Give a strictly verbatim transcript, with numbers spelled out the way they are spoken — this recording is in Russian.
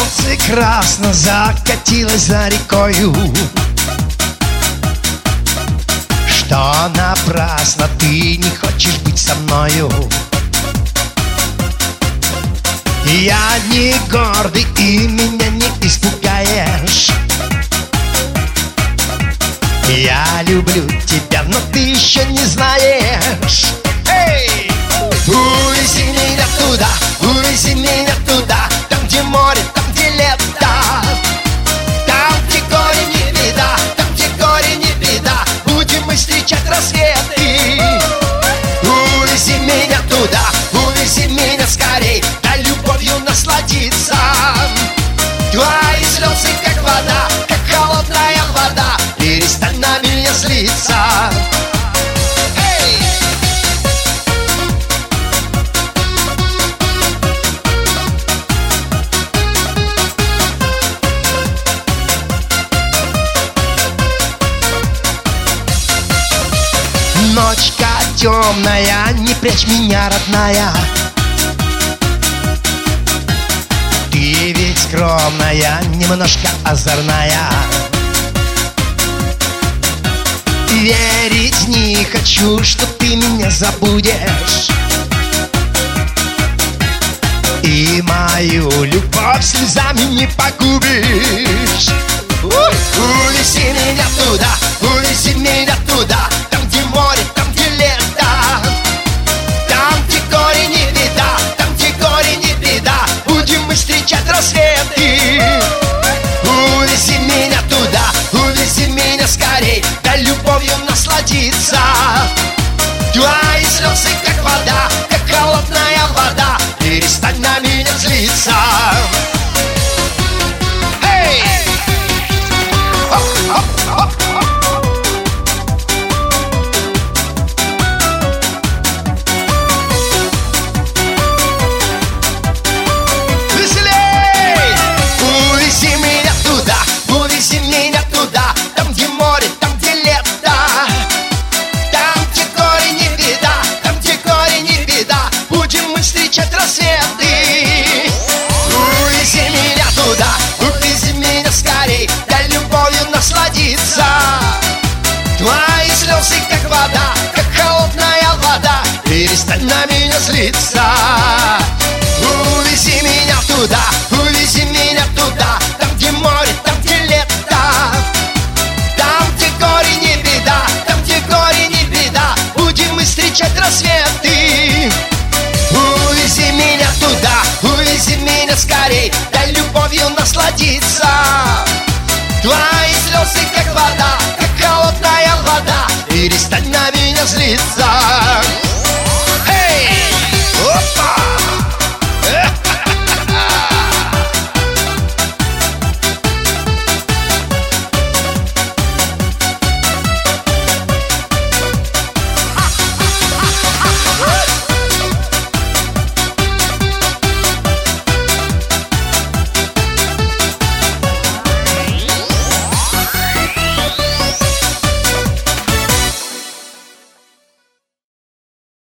Солнце красно закатилось за рекою, что напрасно ты не хочешь быть со мною. Я не гордый и меня не испугаешь. Я люблю тебя, но ты еще не знаешь. Эй! Увези меня туда, увези меня туда, там, где море, там, где лето, там, где горе не беда, там, где горе не беда, будем мы встречать рассветы. Увези меня туда, увези меня скорей, дай любовью насладиться. Твои слезы, как вода, как холодная вода, перестань на меня злиться. Ночка темная, не прячь меня, родная. Ты ведь скромная, немножко озорная. Верить не хочу, что ты меня забудешь, и мою любовь слезами не погубишь. Увези меня туда, увези меня туда, там, где море, там, где лето, там, где горе не беда, там, где горе не беда, будем мы встречать рассветы. Увези меня туда, увези меня скорей, дай любовью насладиться. Твои слезы, как вода, как холодная вода, перестань на меня злиться. Насладиться. Твои слезы, как вода, как холодная вода, перестань на меня злиться. Увези меня туда, увези меня туда, там, где море, там, где лето, там, где горе не беда, там, где горе не беда, будем мы встречать рассветы. Увези меня туда, увези меня скорей, дай любовью насладиться. Твои слезы, как вода, как холодная вода, перестань на меня злиться.